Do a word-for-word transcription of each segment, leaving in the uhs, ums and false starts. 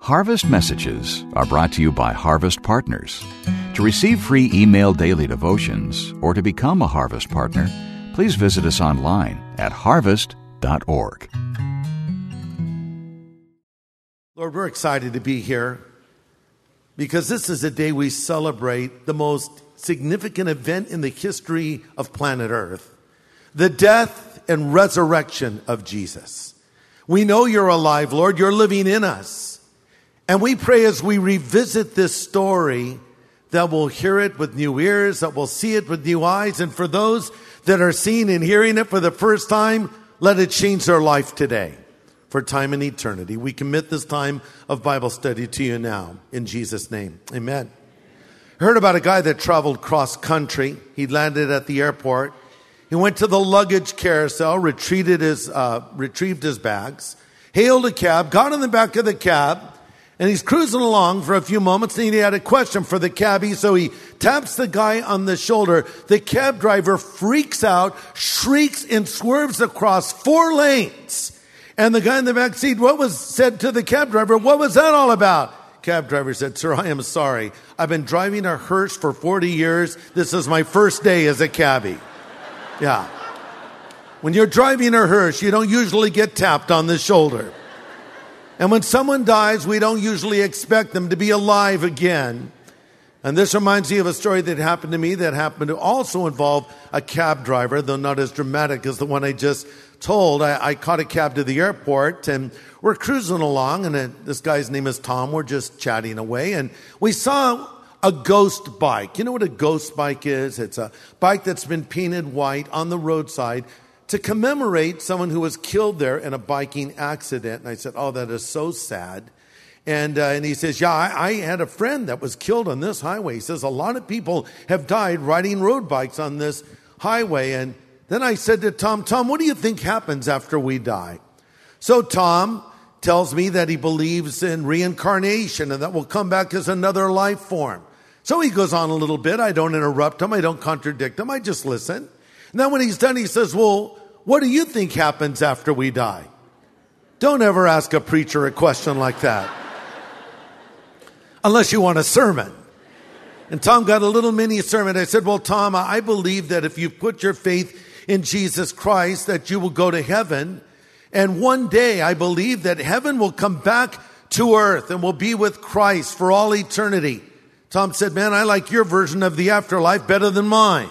Harvest Messages are brought to you by Harvest Partners. To receive free email daily devotions or to become a Harvest Partner, please visit us online at harvest dot org. Lord, we're excited to be here because this is a day we celebrate the most significant event in the history of planet Earth, the death and resurrection of Jesus. We know you're alive, Lord. You're living in us. And we pray as we revisit this story that we'll hear it with new ears, that we'll see it with new eyes. And for those that are seeing and hearing it for the first time, let it change their life today for time and eternity. We commit this time of Bible study to you now. In Jesus' name, amen. I heard about a guy that traveled cross country. He landed at the airport. He went to the luggage carousel, retrieved his, uh, retrieved his bags, hailed a cab, got in the back of the cab, and he's cruising along for a few moments, and he had a question for the cabbie, so he taps the guy on the shoulder. The cab driver freaks out, shrieks, and swerves across four lanes. And the guy in the back seat, what was said to the cab driver, what was that all about? Cab driver said, "Sir, I am sorry. I've been driving a hearse for forty years. This is my first day as a cabbie." Yeah. When you're driving a hearse, you don't usually get tapped on the shoulder. And when someone dies, we don't usually expect them to be alive again. And this reminds me of a story that happened to me that happened to also involve a cab driver, though not as dramatic as the one I just told. I, I caught a cab to the airport, and we're cruising along, and uh, this guy's name is Tom. We're just chatting away, and we saw a ghost bike. You know what a ghost bike is? It's a bike that's been painted white on the roadside to commemorate someone who was killed there in a biking accident. And I said, "Oh, that is so sad." And uh, and he says, "Yeah, I, I had a friend that was killed on this highway." He says, "A lot of people have died riding road bikes on this highway." And then I said to Tom, "Tom, what do you think happens after we die?" So Tom tells me that he believes in reincarnation and that we'll come back as another life form. So he goes on a little bit. I don't interrupt him. I don't contradict him. I just listen. And then when he's done, he says, "Well, what do you think happens after we die?" Don't ever ask a preacher a question like that. Unless you want a sermon. And Tom got a little mini sermon. I said, "Well, Tom, I believe that if you put your faith in Jesus Christ, that you will go to heaven. And one day I believe that heaven will come back to earth and will be with Christ for all eternity." Tom said, "Man, I like your version of the afterlife better than mine."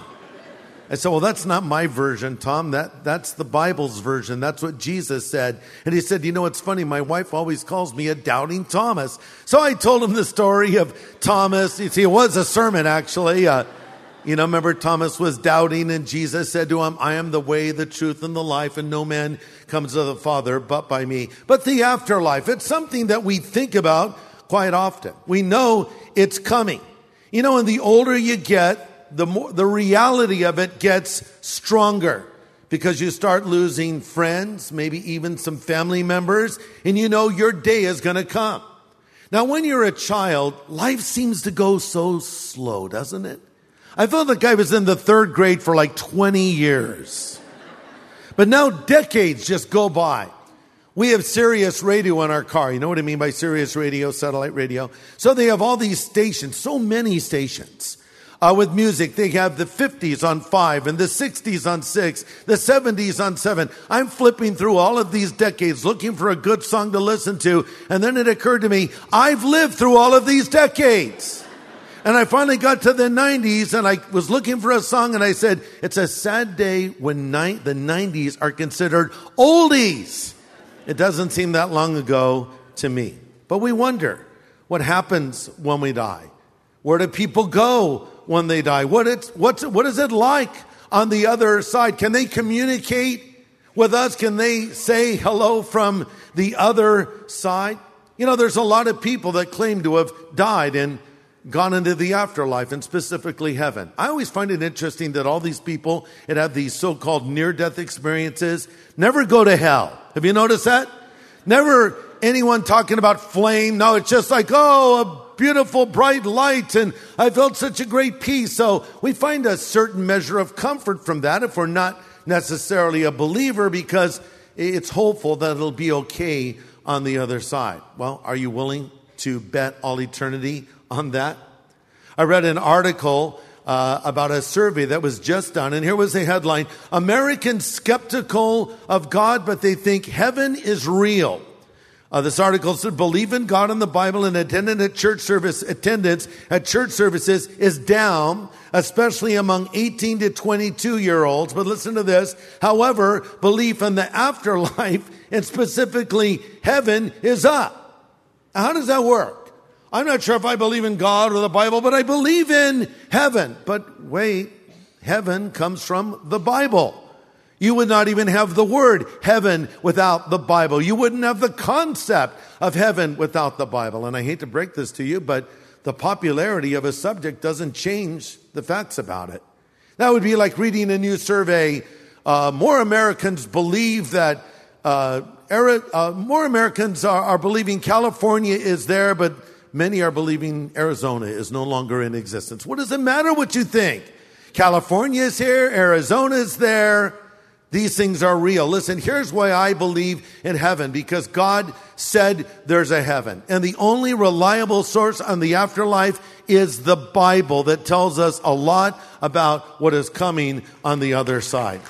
I said, "Well, that's not my version, Tom. That, that's the Bible's version. That's what Jesus said." And he said, "You know, it's funny. My wife always calls me a doubting Thomas." So I told him the story of Thomas. You see, it was a sermon, actually. Uh, you know, remember Thomas was doubting, and Jesus said to him, "I am the way, the truth, and the life, and no man comes to the Father but by me." But the afterlife, it's something that we think about quite often. We know it's coming. You know, and the older you get, the more the reality of it gets stronger because you start losing friends, maybe even some family members, and you know your day is going to come. Now, when you're a child, life seems to go so slow, doesn't it? I felt like I was in the third grade for like twenty years. But now decades just go by. We have Sirius radio in our car. You know what I mean by Sirius radio, satellite radio? So they have all these stations, so many stations. Uh, with music, they have the fifties on five and the sixties on six, the seventies on seven. I'm flipping through all of these decades looking for a good song to listen to. And then it occurred to me, I've lived through all of these decades. And I finally got to the nineties and I was looking for a song and I said, it's a sad day when ni- the nineties are considered oldies. It doesn't seem that long ago to me. But we wonder what happens when we die. Where do people go when they die? What it's, what's, what is it like on the other side? Can they communicate with us? Can they say hello from the other side? You know, there's a lot of people that claim to have died and gone into the afterlife, and specifically heaven. I always find it interesting that all these people that have these so-called near-death experiences never go to hell. Have you noticed that? Never anyone talking about flame. No, it's just like, oh, a beautiful bright light, and I felt such a great peace. So we find a certain measure of comfort from that if we're not necessarily a believer, because it's hopeful that it'll be okay on the other side. Well, are you willing to bet all eternity on that? I read an article uh, about a survey that was just done, and here was the headline: Americans skeptical of God, but they think heaven is real. Uh, this article said, believe in God and the Bible and attendance at church service attendance at church services is down, especially among eighteen to twenty-two year olds. But listen to this. However, belief in the afterlife and specifically heaven is up. Now, how does that work? I'm not sure if I believe in God or the Bible, but I believe in heaven. But wait, heaven comes from the Bible. You would not even have the word heaven without the Bible. You wouldn't have the concept of heaven without the Bible. And I hate to break this to you, but the popularity of a subject doesn't change the facts about it. That would be like reading a new survey. Uh, more Americans believe that, uh, era, uh, more Americans are, are believing California is there, but many are believing Arizona is no longer in existence. What does it matter what you think? California is here, Arizona is there. These things are real. Listen, here's why I believe in heaven. Because God said there's a heaven. And the only reliable source on the afterlife is the Bible that tells us a lot about what is coming on the other side.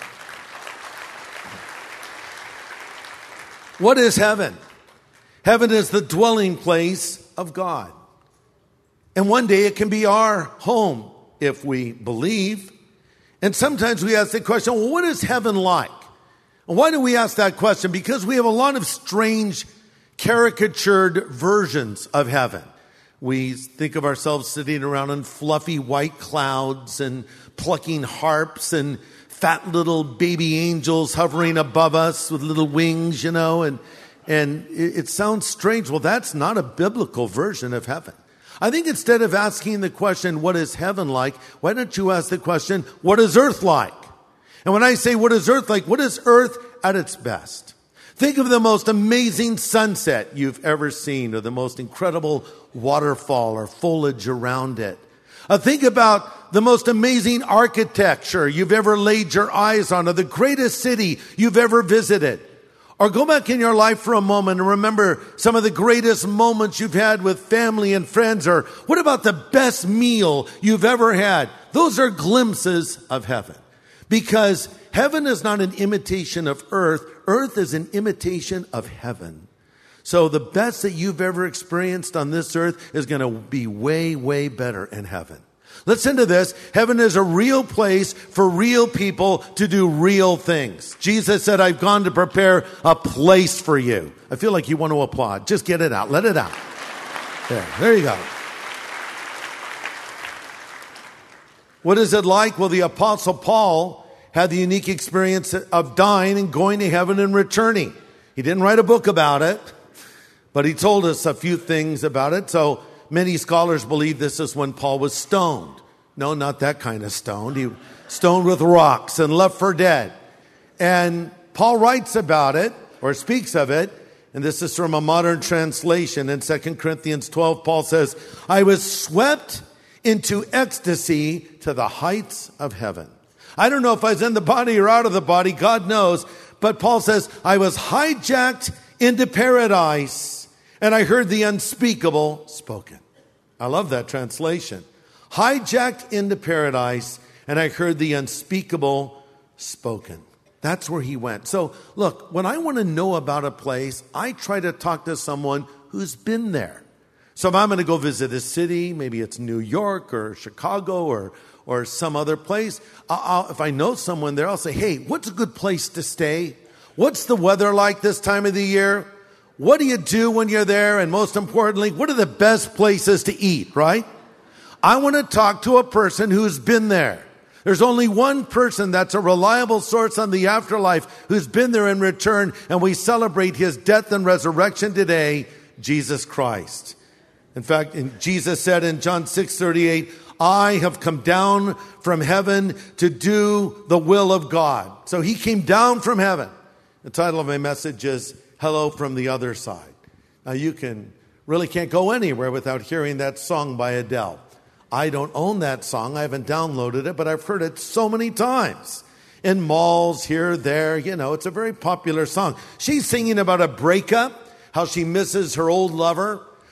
What is heaven? Heaven is the dwelling place of God. And one day it can be our home if we believe. And sometimes we ask the question, well, what is heaven like? And why do we ask that question? Because we have a lot of strange, caricatured versions of heaven. We think of ourselves sitting around in fluffy white clouds and plucking harps and fat little baby angels hovering above us with little wings, you know, and, and it, it sounds strange. Well, that's not a biblical version of heaven. I think instead of asking the question, what is heaven like? Why don't you ask the question, what is earth like? And when I say, what is earth like? What is earth at its best? Think of the most amazing sunset you've ever seen, or the most incredible waterfall or foliage around it. Uh, think about the most amazing architecture you've ever laid your eyes on, or the greatest city you've ever visited. Or go back in your life for a moment and remember some of the greatest moments you've had with family and friends. Or what about the best meal you've ever had? Those are glimpses of heaven. Because heaven is not an imitation of earth. Earth is an imitation of heaven. So the best that you've ever experienced on this earth is going to be way, way better in heaven. Listen to this. Heaven is a real place for real people to do real things. Jesus said, I've gone to prepare a place for you. I feel like you want to applaud. Just get it out. Let it out. There, there you go. What is it like? Well, the Apostle Paul had the unique experience of dying and going to heaven and returning. He didn't write a book about it, but he told us a few things about it. So many scholars believe this is when Paul was stoned. No, not that kind of stoned. He was stoned with rocks and left for dead. And Paul writes about it, or speaks of it, and this is from a modern translation. In Second Corinthians twelve, Paul says, I was swept into ecstasy to the heights of heaven. I don't know if I was in the body or out of the body, God knows. But Paul says, I was hijacked into paradise, and I heard the unspeakable spoken. I love that translation. Hijacked into paradise, and I heard the unspeakable spoken. That's where he went. So look, when I want to know about a place, I try to talk to someone who's been there. So if I'm going to go visit a city, maybe it's New York or Chicago or or some other place, I'll, I'll, if I know someone there, I'll say, hey, what's a good place to stay? What's the weather like this time of the year? What do you do when you're there? And most importantly, what are the best places to eat, right? I want to talk to a person who's been there. There's only one person that's a reliable source on the afterlife who's been there in return, and we celebrate his death and resurrection today, Jesus Christ. In fact, Jesus said in John six thirty-eight, I have come down from heaven to do the will of God. So he came down from heaven. The title of my message is Hello from the Other Side. Now you can really can't go anywhere without hearing that song by Adele. I don't own that song. I haven't downloaded it, but I've heard it so many times. In malls, here, there, you know, it's a very popular song. She's singing about a breakup, how she misses her old lover.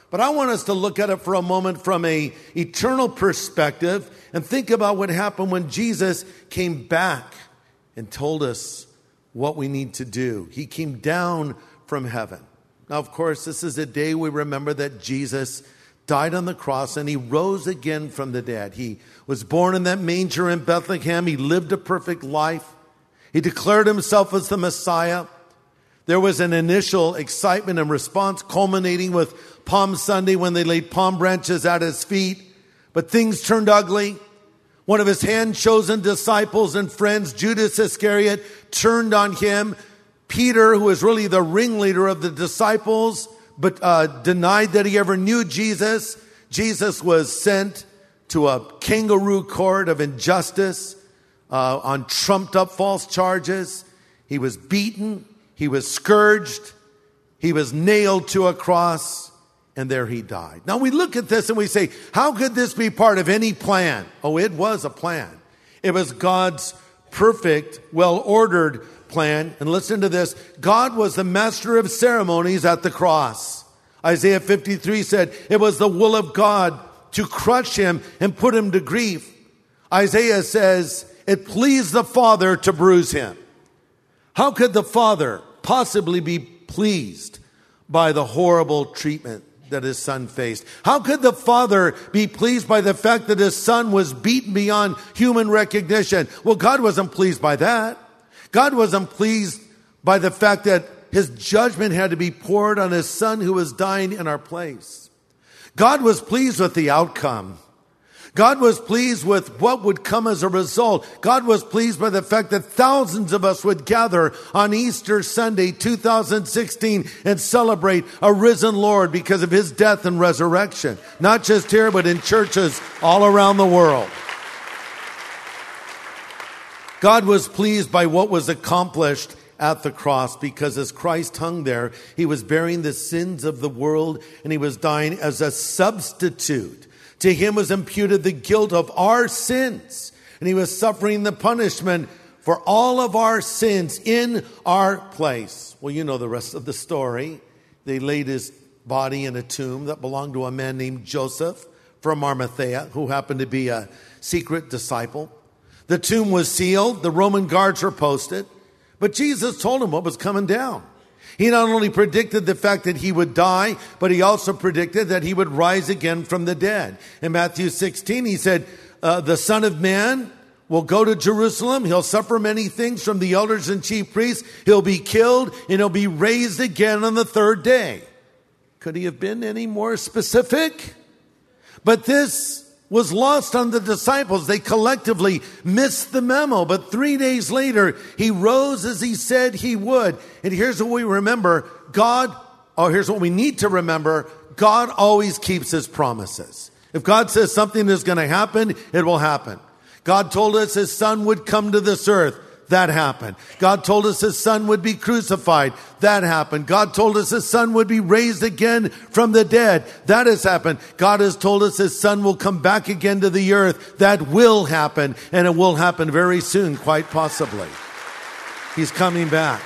But I want us to look at it for a moment from an eternal perspective and think about what happened when Jesus came back and told us what we need to do. He came down from heaven. Now, of course, this is a day we remember that Jesus died on the cross and he rose again from the dead. He was born in that manger in Bethlehem. He lived a perfect life. He declared himself as the Messiah. There was an initial excitement and response culminating with Palm Sunday when they laid palm branches at his feet. But things turned ugly. One of his hand-chosen disciples and friends, Judas Iscariot, turned on him. Peter, who was really the ringleader of the disciples, but uh, denied that he ever knew Jesus. Jesus was sent to a kangaroo court of injustice uh, on trumped-up false charges. He was beaten. He was scourged. He was nailed to a cross. And there he died. Now we look at this and we say, how could this be part of any plan? Oh, it was a plan. It was God's perfect, well-ordered plan. And listen to this. God was the master of ceremonies at the cross. Isaiah fifty-three said, it was the will of God to crush him and put him to grief. Isaiah says, it pleased the Father to bruise him. How could the Father possibly be pleased by the horrible treatment that his son faced? How could the Father be pleased by the fact that his son was beaten beyond human recognition? Well, God wasn't pleased by that. God wasn't pleased by the fact that his judgment had to be poured on his son who was dying in our place. God was pleased with the outcome. God was pleased with what would come as a result. God was pleased by the fact that thousands of us would gather on Easter Sunday two thousand sixteen and celebrate a risen Lord because of his death and resurrection. Not just here, but in churches all around the world. God was pleased by what was accomplished at the cross because as Christ hung there, he was bearing the sins of the world and he was dying as a substitute. To him was imputed the guilt of our sins, and he was suffering the punishment for all of our sins in our place. Well, you know the rest of the story. They laid his body in a tomb that belonged to a man named Joseph from Arimathea, who happened to be a secret disciple. The tomb was sealed. The Roman guards were posted. But Jesus told him what was coming down. He not only predicted the fact that he would die, but he also predicted that he would rise again from the dead. In Matthew sixteen, he said, uh, the Son of Man will go to Jerusalem. He'll suffer many things from the elders and chief priests. He'll be killed and he'll be raised again on the third day. Could he have been any more specific? But this was lost on the disciples. They collectively missed the memo. But three days later, he rose as he said he would. And here's what we remember. God, oh, here's what we need to remember. God always keeps his promises. If God says something is going to happen, it will happen. God told us his son would come to this earth. That happened. God told us his son would be crucified. That happened. God told us his son would be raised again from the dead. That has happened. God has told us his son will come back again to the earth. That will happen. And it will happen very soon, quite possibly. He's coming back.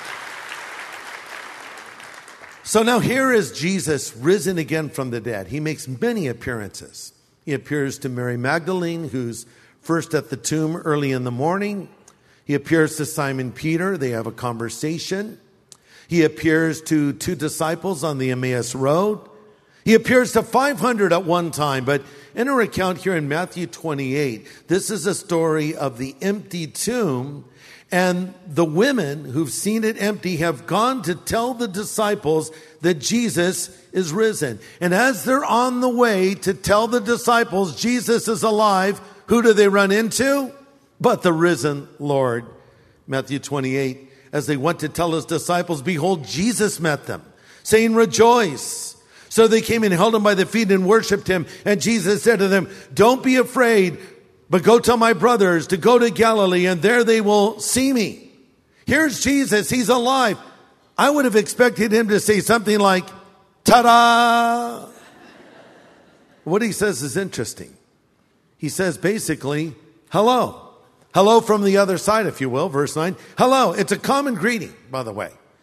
So now here is Jesus risen again from the dead. He makes many appearances. He appears to Mary Magdalene, who's first at the tomb early in the morning. He appears to Simon Peter. They have a conversation. He appears to two disciples on the Emmaus Road. He appears to five hundred at one time. But in our account here in Matthew twenty-eight, this is a story of the empty tomb. And the women who've seen it empty have gone to tell the disciples that Jesus is risen. And as they're on the way to tell the disciples Jesus is alive, who do they run into? But the risen Lord. Matthew twenty-eight, as they went to tell his disciples, behold, Jesus met them, saying, rejoice. So they came and held him by the feet and worshiped him. And Jesus said to them, don't be afraid, but go tell my brothers to go to Galilee, and there they will see me. Here's Jesus. He's alive. I would have expected him to say something like, ta-da! What he says is interesting. He says basically, hello. Hello from the other side, if you will, verse nine. Hello. It's a common greeting, by the way.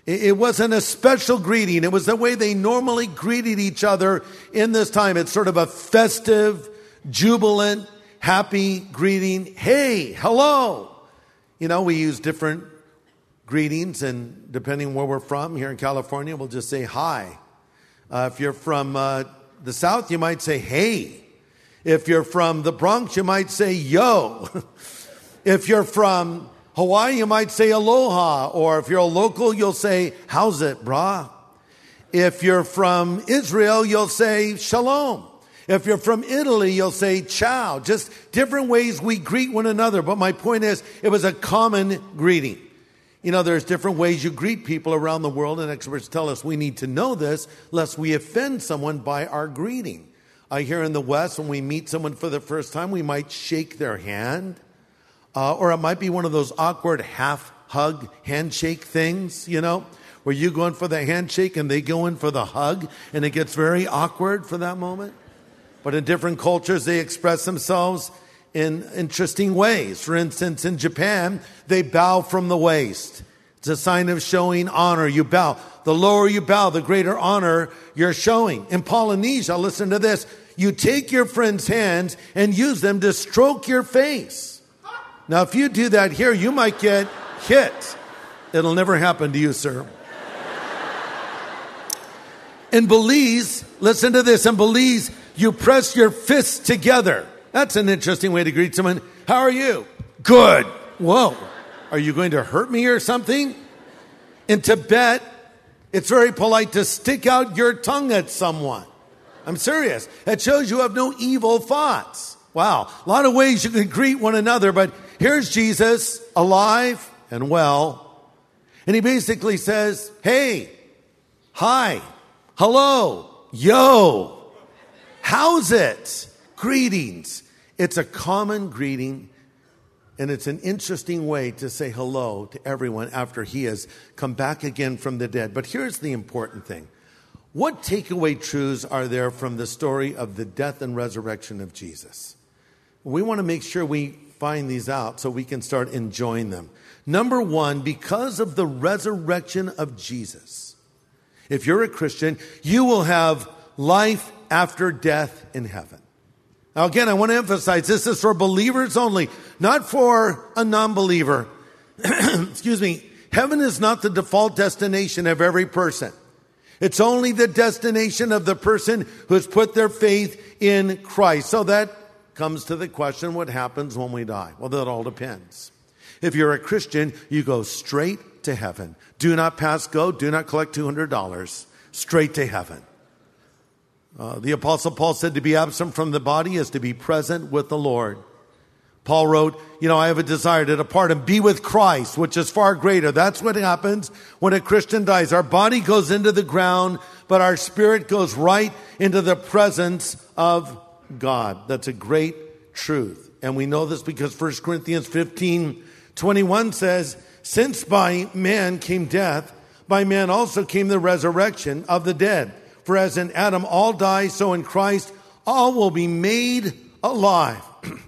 It wasn't a special greeting. It was the way they normally greeted each other in this time. It's sort of a festive, jubilant, happy greeting. Hey, hello. You know, we use different greetings, and depending where we're from, here in California, we'll just say hi. Uh, if you're from uh, the South, you might say hey. If you're from the Bronx, you might say yo. If you're from Hawaii, you might say aloha, or if you're a local, you'll say, how's it, brah? If you're from Israel, you'll say shalom. If you're from Italy, you'll say ciao. Just different ways we greet one another. But my point is, it was a common greeting. You know, there's different ways you greet people around the world, and experts tell us we need to know this lest we offend someone by our greeting. I hear in the West, when we meet someone for the first time, we might shake their hand. Uh, or it might be one of those awkward half-hug handshake things, you know, where you go in for the handshake and they go in for the hug, and it gets very awkward for that moment. But in different cultures, they express themselves in interesting ways. For instance, in Japan, they bow from the waist. It's a sign of showing honor. You bow. The lower you bow, the greater honor you're showing. In Polynesia, listen to this. You take your friend's hands and use them to stroke your face. Now, if you do that here, you might get hit. It'll never happen to you, sir. In Belize, listen to this. In Belize, you press your fists together. That's an interesting way to greet someone. How are you? Good. Whoa. Are you going to hurt me or something? In Tibet, it's very polite to stick out your tongue at someone. I'm serious. It shows you have no evil thoughts. Wow. A lot of ways you can greet one another, but here's Jesus, alive and well. And he basically says, hey, hi, hello, yo, how's it? Greetings. It's a common greeting, and it's an interesting way to say hello to everyone after he has come back again from the dead. But here's the important thing. What takeaway truths are there from the story of the death and resurrection of Jesus? We want to make sure we find these out so we can start enjoying them. Number one, because of the resurrection of Jesus, if you're a Christian, you will have life after death in heaven. Now again, I want to emphasize this is for believers only, not for a non-believer. Excuse me. Heaven is not the default destination of every person. It's only the destination of the person who has put their faith in Christ. So that comes to the question, what happens when we die? Well, that all depends. If you're a Christian, you go straight to heaven. Do not pass go. Do not collect two hundred dollars. Straight to heaven. Uh, the Apostle Paul said to be absent from the body is to be present with the Lord. Paul wrote, you know, I have a desire to depart and be with Christ, which is far greater. That's what happens when a Christian dies. Our body goes into the ground, but our spirit goes right into the presence of God. That's a great truth. And we know this because First Corinthians fifteen twenty-one says, since by man came death, by man also came the resurrection of the dead. For as in Adam all die, so in Christ all will be made alive.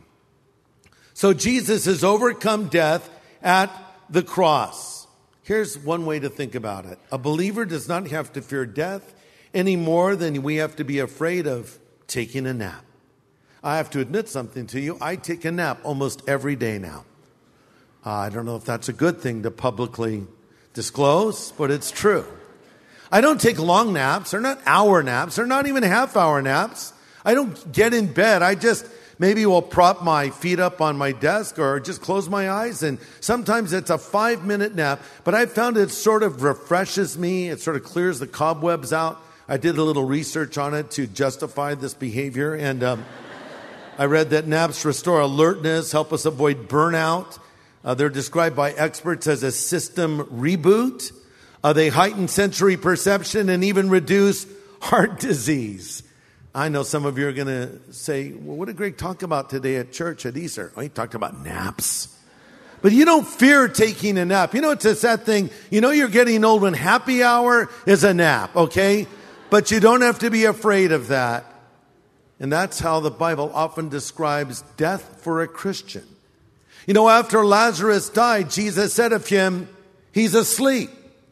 So Jesus has overcome death at the cross. Here's one way to think about it. A believer does not have to fear death any more than we have to be afraid of taking a nap. I have to admit something to you. I take a nap almost every day now. Uh, I don't know if that's a good thing to publicly disclose, but it's true. I don't take long naps. They're not hour naps. They're not even half hour naps. I don't get in bed. I just maybe will prop my feet up on my desk or just close my eyes. And sometimes it's a five minute nap, but I found it sort of refreshes me. It sort of clears the cobwebs out. I did a little research on it to justify this behavior. And um, I read that naps restore alertness, help us avoid burnout. Uh, they're described by experts as a system reboot. Uh, they heighten sensory perception and even reduce heart disease. I know some of you are going to say, well, what did Greg talk about today at church at Easter? Oh, he talked about naps. But you don't fear taking a nap. You know, it's a sad thing. You know you're getting old when happy hour is a nap, okay? But you don't have to be afraid of that. And that's how the Bible often describes death for a Christian. You know, after Lazarus died, Jesus said of him, he's asleep.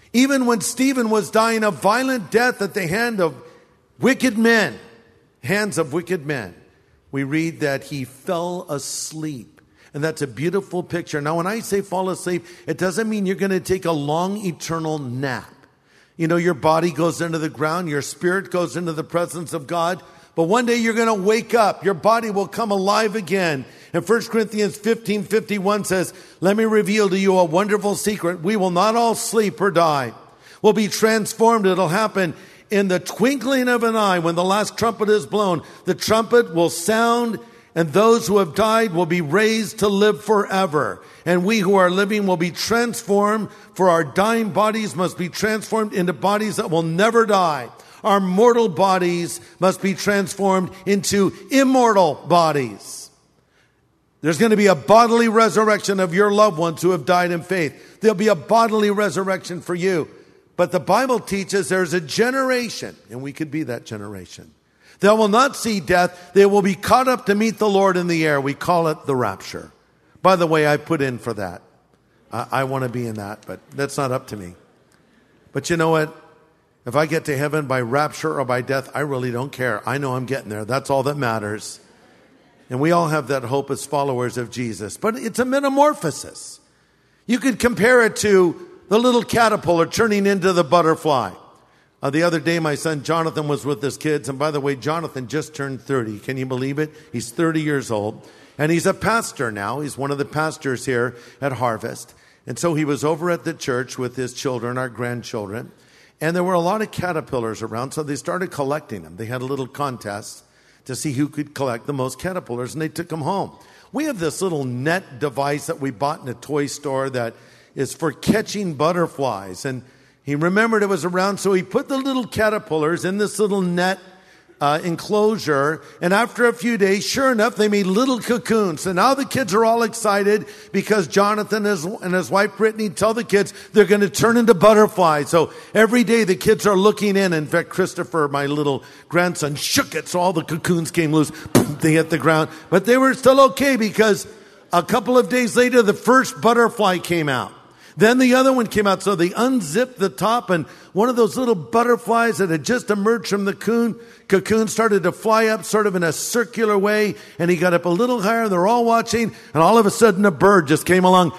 Even when Stephen was dying a violent death at the hand of wicked men, hands of wicked men, we read that he fell asleep. And that's a beautiful picture. Now, when I say fall asleep, it doesn't mean you're going to take a long eternal nap. You know, your body goes into the ground, your spirit goes into the presence of God. But one day you're going to wake up. Your body will come alive again. And First Corinthians fifteen fifty-one says, let me reveal to you a wonderful secret. We will not all sleep or die. We'll be transformed. It'll happen in the twinkling of an eye. When the last trumpet is blown, the trumpet will sound, and those who have died will be raised to live forever. And we who are living will be transformed, for our dying bodies must be transformed into bodies that will never die. Our mortal bodies must be transformed into immortal bodies. There's going to be a bodily resurrection of your loved ones who have died in faith. There'll be a bodily resurrection for you. But the Bible teaches there's a generation, and we could be that generation, that will not see death. They will be caught up to meet the Lord in the air. We call it the rapture. By the way, I put in for that. I, I want to be in that, but that's not up to me. But you know what? If I get to heaven by rapture or by death, I really don't care. I know I'm getting there. That's all that matters. And we all have that hope as followers of Jesus. But it's a metamorphosis. You could compare it to the little caterpillar turning into the butterfly. Uh, the other day, my son Jonathan was with his kids. And by the way, Jonathan just turned thirty. Can you believe it? He's thirty years old. And he's a pastor now. He's one of the pastors here at Harvest. And so he was over at the church with his children, our grandchildren. And there were a lot of caterpillars around, so they started collecting them. They had a little contest to see who could collect the most caterpillars, and they took them home. We have this little net device that we bought in a toy store that is for catching butterflies. And he remembered it was around, so he put the little caterpillars in this little net uh, enclosure. And after a few days, sure enough, they made little cocoons. So now the kids are all excited because Jonathan and his, and his wife Brittany tell the kids they're going to turn into butterflies. So every day the kids are looking in. In fact, Christopher, my little grandson, shook it so all the cocoons came loose. They hit the ground. But they were still okay because a couple of days later, the first butterfly came out. Then the other one came out. So they unzipped the top, and one of those little butterflies that had just emerged from the cocoon, cocoon started to fly up sort of in a circular way. And he got up a little higher. They're all watching. And all of a sudden, a bird just came along,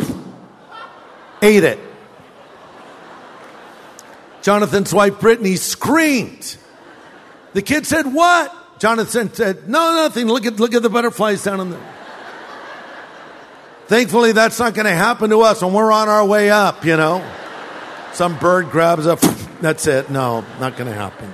ate it. Jonathan's wife, Brittany, screamed. The kid said, what? Jonathan said, no, nothing. Look at, look at the butterflies down on the... Thankfully, that's not going to happen to us when we're on our way up, you know. Some bird grabs up. That's it. No, not going to happen.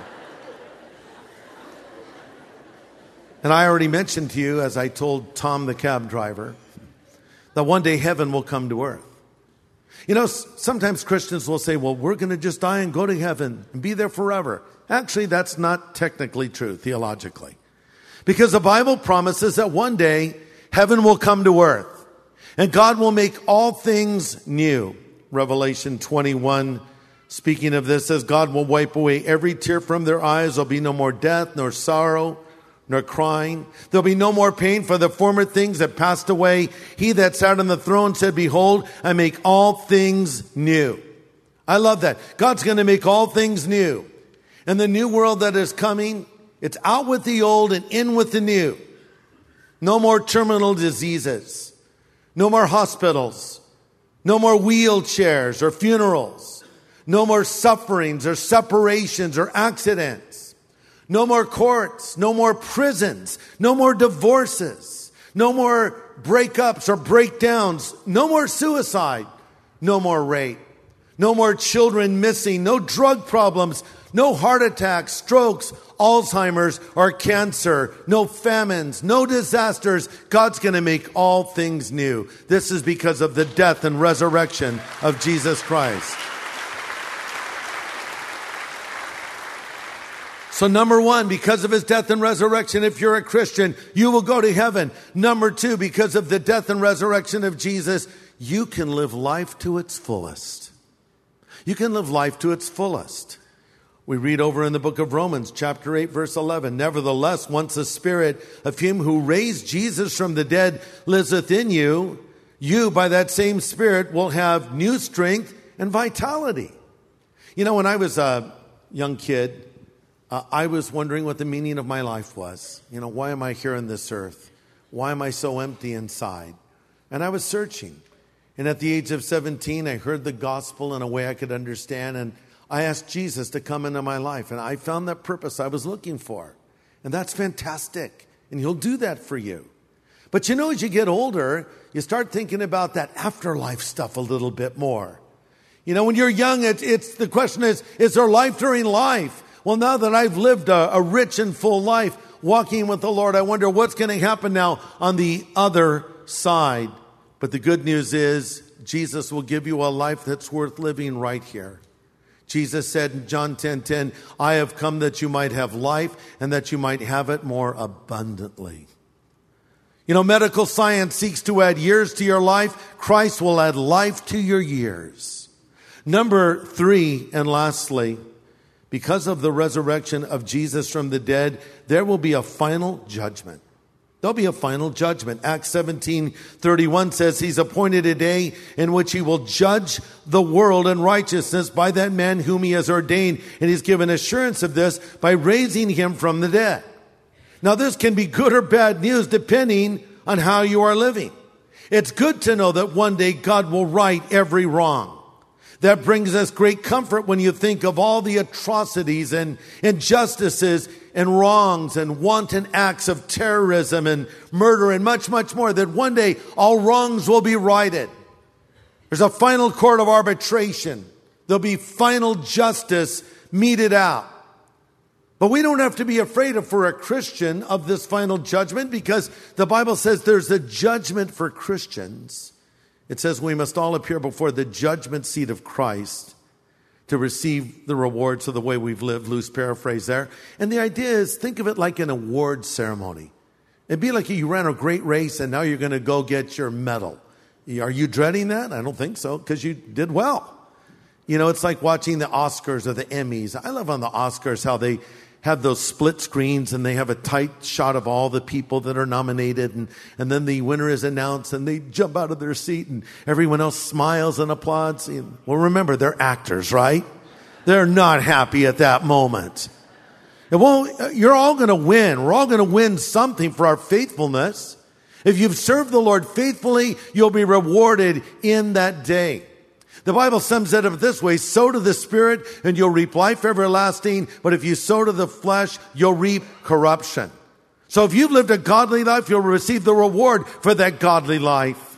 And I already mentioned to you, as I told Tom, the cab driver, that one day heaven will come to earth. You know, sometimes Christians will say, well, we're going to just die and go to heaven and be there forever. Actually, that's not technically true, theologically. Because the Bible promises that one day heaven will come to earth. And God will make all things new. Revelation twenty-one, speaking of this, says, God will wipe away every tear from their eyes. There'll be no more death, nor sorrow, nor crying. There'll be no more pain, for the former things that passed away. He that sat on the throne said, behold, I make all things new. I love that. God's going to make all things new. And the new world that is coming, it's out with the old and in with the new. No more terminal diseases. No more hospitals. No more wheelchairs or funerals. No more sufferings or separations or accidents. No more courts. No more prisons. No more divorces. No more breakups or breakdowns. No more suicide. No more rape. No more children missing. No drug problems. No heart attacks, strokes, Alzheimer's, or cancer. No famines, no disasters. God's going to make all things new. This is because of the death and resurrection of Jesus Christ. So number one, because of his death and resurrection, if you're a Christian, you will go to heaven. Number two, because of the death and resurrection of Jesus, you can live life to its fullest. You can live life to its fullest. We read over in the book of Romans, chapter eight, verse eleven, nevertheless, once the spirit of him who raised Jesus from the dead lives within you, you by that same spirit will have new strength and vitality. You know, when I was a young kid, uh, I was wondering what the meaning of my life was. You know, why am I here on this earth? Why am I so empty inside? And I was searching. And at the age of seventeen, I heard the gospel in a way I could understand. And I asked Jesus to come into my life. And I found that purpose I was looking for. And that's fantastic. And He'll do that for you. But you know, as you get older, you start thinking about that afterlife stuff a little bit more. You know, when you're young, it's, it's the question is, is there life during life? Well, now that I've lived a, a rich and full life walking with the Lord, I wonder what's going to happen now on the other side. But the good news is Jesus will give you a life that's worth living right here. Jesus said in John ten ten, I have come that you might have life and that you might have it more abundantly. You know, medical science seeks to add years to your life. Christ will add life to your years. Number three, and lastly, because of the resurrection of Jesus from the dead, there will be a final judgment. There'll be a final judgment. Acts seventeen thirty-one says He's appointed a day in which He will judge the world in righteousness by that man whom He has ordained. And He's given assurance of this by raising Him from the dead. Now, this can be good or bad news depending on how you are living. It's good to know that one day God will right every wrong. That brings us great comfort when you think of all the atrocities and injustices and wrongs and wanton acts of terrorism and murder and much, much more, that one day all wrongs will be righted. There's a final court of arbitration. There'll be final justice meted out. But we don't have to be afraid of, for a Christian, of this final judgment, because the Bible says there's a judgment for Christians. It says we must all appear before the judgment seat of Christ to receive the rewards of the way we've lived. Loose paraphrase there. And the idea is, think of it like an award ceremony. It'd be like you ran a great race and now you're going to go get your medal. Are you dreading that? I don't think so, because you did well. You know, it's like watching the Oscars or the Emmys. I love on the Oscars how they have those split screens and they have a tight shot of all the people that are nominated, and, and then the winner is announced and they jump out of their seat and everyone else smiles and applauds. Well, remember, they're actors, right? They're not happy at that moment. It won't, you're all going to win. We're all going to win something for our faithfulness. If you've served the Lord faithfully, you'll be rewarded in that day. The Bible sums it up this way: sow to the Spirit and you'll reap life everlasting. But if you sow to the flesh, you'll reap corruption. So if you've lived a godly life, you'll receive the reward for that godly life.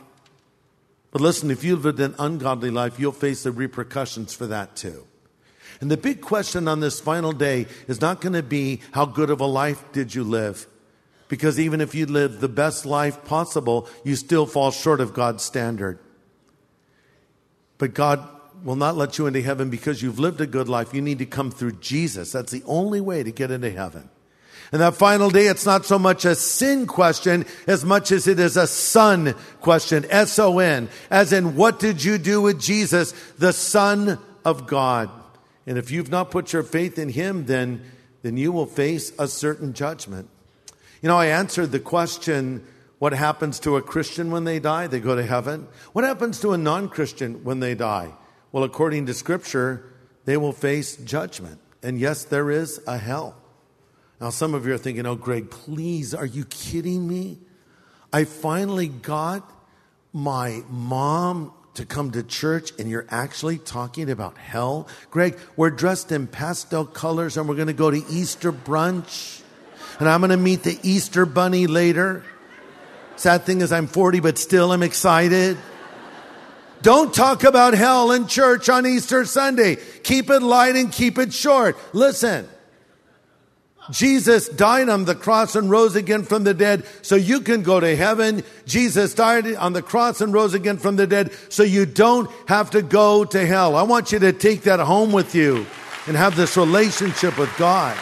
But listen, if you've lived an ungodly life, you'll face the repercussions for that too. And the big question on this final day is not going to be how good of a life did you live. Because even if you live the best life possible, you still fall short of God's standard. But God will not let you into heaven because you've lived a good life. You need to come through Jesus. That's the only way to get into heaven. And that final day, it's not so much a sin question as much as it is a son question. S O N. As in, what did you do with Jesus, the Son of God? And if you've not put your faith in Him, then, then you will face a certain judgment. You know, I answered the question, what happens to a Christian when they die? They go to heaven. What happens to a non-Christian when they die? Well, according to Scripture, they will face judgment. And yes, there is a hell. Now, some of you are thinking, oh, Greg, please, are you kidding me? I finally got my mom to come to church and you're actually talking about hell? Greg, we're dressed in pastel colors and we're going to go to Easter brunch. And I'm going to meet the Easter bunny later. Sad thing is I'm forty, but still I'm excited. Don't talk about hell in church on Easter Sunday. Keep it light and keep it short. Listen, Jesus died on the cross and rose again from the dead so you can go to heaven. Jesus died on the cross and rose again from the dead so you don't have to go to hell. I want you to take that home with you and have this relationship with God.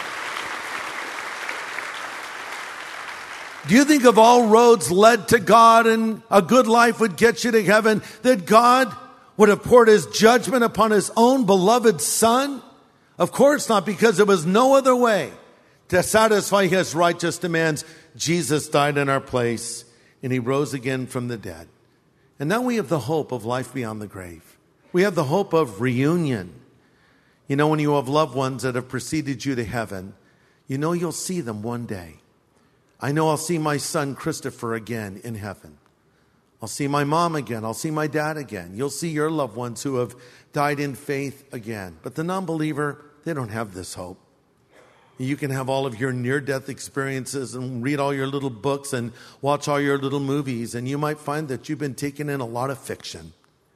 Do you think if all roads led to God and a good life would get you to heaven, that God would have poured His judgment upon His own beloved Son? Of course not, because there was no other way to satisfy His righteous demands. Jesus died in our place and He rose again from the dead. And now we have the hope of life beyond the grave. We have the hope of reunion. You know, when you have loved ones that have preceded you to heaven, you know you'll see them one day. I know I'll see my son Christopher again in heaven. I'll see my mom again. I'll see my dad again. You'll see your loved ones who have died in faith again. But the non-believer, they don't have this hope. You can have all of your near-death experiences and read all your little books and watch all your little movies, and you might find that you've been taking in a lot of fiction.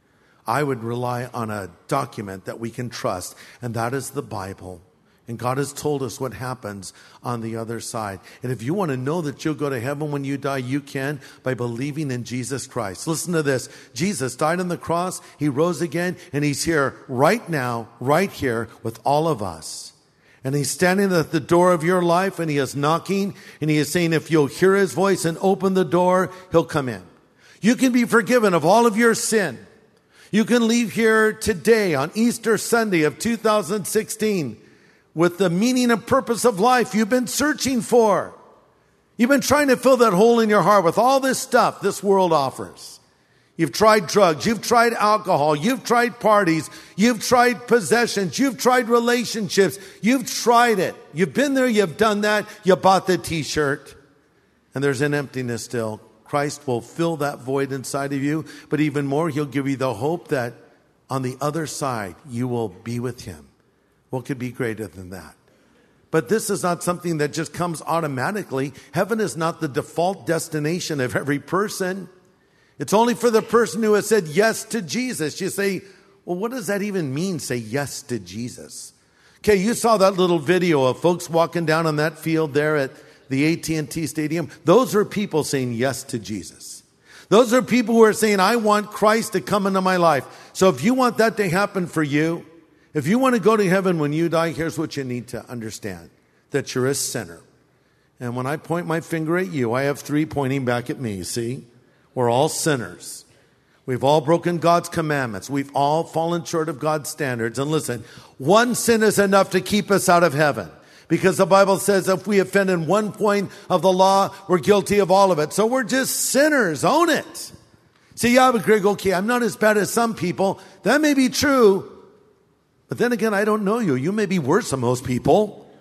I would rely on a document that we can trust, and that is the Bible. And God has told us what happens on the other side. And if you want to know that you'll go to heaven when you die, you can by believing in Jesus Christ. Listen to this. Jesus died on the cross. He rose again. And he's here right now, right here with all of us. And he's standing at the door of your life, and he is knocking. And he is saying, if you'll hear his voice and open the door, he'll come in. You can be forgiven of all of your sin. You can leave here today on Easter Sunday of two thousand sixteen with the meaning and purpose of life you've been searching for. You've been trying to fill that hole in your heart with all this stuff this world offers. You've tried drugs. You've tried alcohol. You've tried parties. You've tried possessions. You've tried relationships. You've tried it. You've been there. You've done that. You bought the t-shirt. And there's an emptiness still. Christ will fill that void inside of you. But even more, he'll give you the hope that on the other side, you will be with him. What could be greater than that? But this is not something that just comes automatically. Heaven is not the default destination of every person. It's only for the person who has said yes to Jesus. You say, well, what does that even mean, say yes to Jesus? Okay, you saw that little video of folks walking down on that field there at the A T and T Stadium. Those are people saying yes to Jesus. Those are people who are saying, I want Christ to come into my life. So if you want that to happen for you, if you want to go to heaven when you die, here's what you need to understand. That you're a sinner. And when I point my finger at you, I have three pointing back at me, see? We're all sinners. We've all broken God's commandments. We've all fallen short of God's standards. And listen, one sin is enough to keep us out of heaven. Because the Bible says if we offend in one point of the law, we're guilty of all of it. So we're just sinners. Own it. See, yeah, but Greg, okay, I'm not as bad as some people. That may be true. But then again, I don't know you. You may be worse than most people.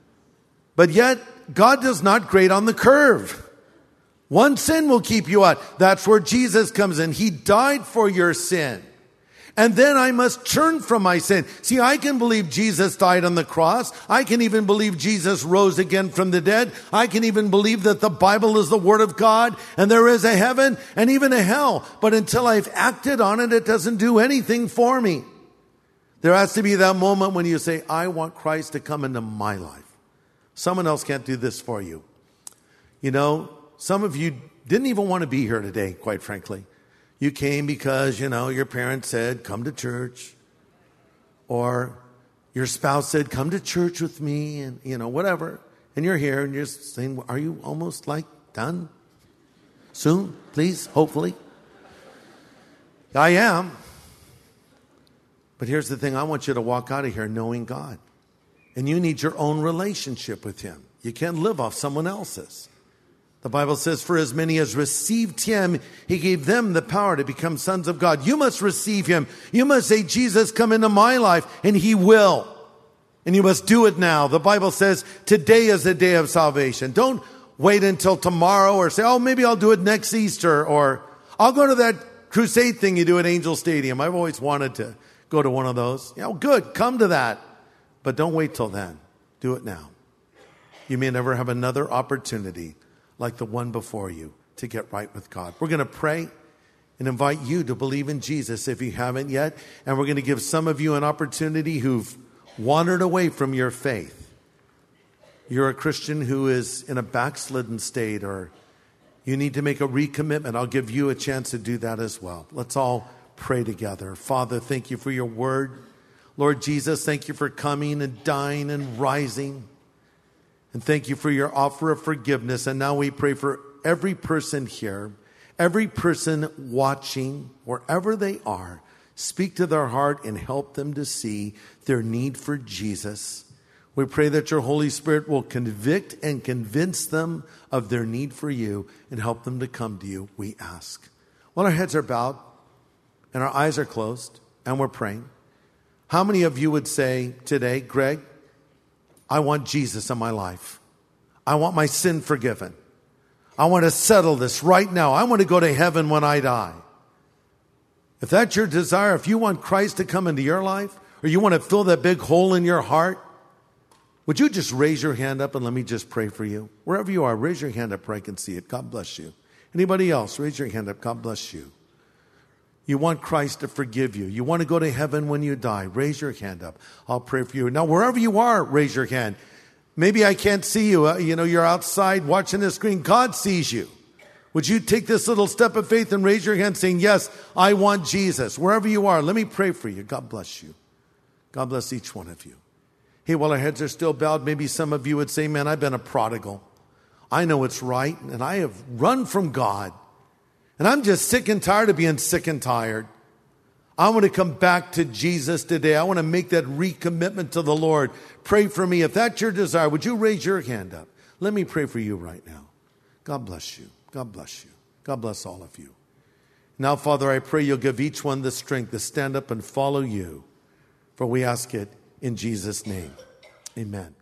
But yet, God does not grade on the curve. One sin will keep you out. That's where Jesus comes in. He died for your sin. And then I must turn from my sin. See, I can believe Jesus died on the cross. I can even believe Jesus rose again from the dead. I can even believe that the Bible is the Word of God and there is a heaven and even a hell. But until I've acted on it, it doesn't do anything for me. There has to be that moment when you say, I want Christ to come into my life. Someone else can't do this for you. You know, some of you didn't even want to be here today, quite frankly. You came because, you know, your parents said, come to church. Or your spouse said, come to church with me, and, you know, whatever. And you're here and you're saying, are you almost like done? Soon, please, hopefully. I am. But here's the thing, I want you to walk out of here knowing God. And you need your own relationship with him. You can't live off someone else's. The Bible says, for as many as received him, he gave them the power to become sons of God. You must receive him. You must say, Jesus, come into my life, and he will. And you must do it now. The Bible says, today is the day of salvation. Don't wait until tomorrow or say, oh, maybe I'll do it next Easter, or I'll go to that crusade thing you do at Angel Stadium. I've always wanted to go to one of those. You know, good, come to that. But don't wait till then. Do it now. You may never have another opportunity like the one before you to get right with God. We're going to pray and invite you to believe in Jesus if you haven't yet. And we're going to give some of you an opportunity who've wandered away from your faith. You're a Christian who is in a backslidden state, or you need to make a recommitment. I'll give you a chance to do that as well. Let's all pray together. Father, thank you for your word. Lord Jesus, thank you for coming and dying and rising. And thank you for your offer of forgiveness. And now we pray for every person here, every person watching, wherever they are. Speak to their heart and help them to see their need for Jesus. We pray that your Holy Spirit will convict and convince them of their need for you and help them to come to you, we ask. While our heads are bowed and our eyes are closed and we're praying, How many of you would say today, Greg, I want Jesus in my life. I want my sin forgiven. I want to settle this right now. I want to go to heaven when I die. If that's your desire, if you want Christ to come into your life, or you want to fill that big hole in your heart, would you just raise your hand up and let me just pray for you? Wherever you are, raise your hand up where I can see it. God bless you. Anybody else, raise your hand up. God bless you. You want Christ to forgive you. You want to go to heaven when you die. Raise your hand up. I'll pray for you. Now, wherever you are, raise your hand. Maybe I can't see you. Uh, you know, you're outside watching the screen. God sees you. Would you take this little step of faith and raise your hand saying, yes, I want Jesus. Wherever you are, let me pray for you. God bless you. God bless each one of you. Hey, while our heads are still bowed, maybe some of you would say, man, I've been a prodigal. I know it's right, and I have run from God. And I'm just sick and tired of being sick and tired. I want to come back to Jesus today. I want to make that recommitment to the Lord. Pray for me. If that's your desire, would you raise your hand up? Let me pray for you right now. God bless you. God bless you. God bless all of you. Now, Father, I pray you'll give each one the strength to stand up and follow you. For we ask it in Jesus' name. Amen.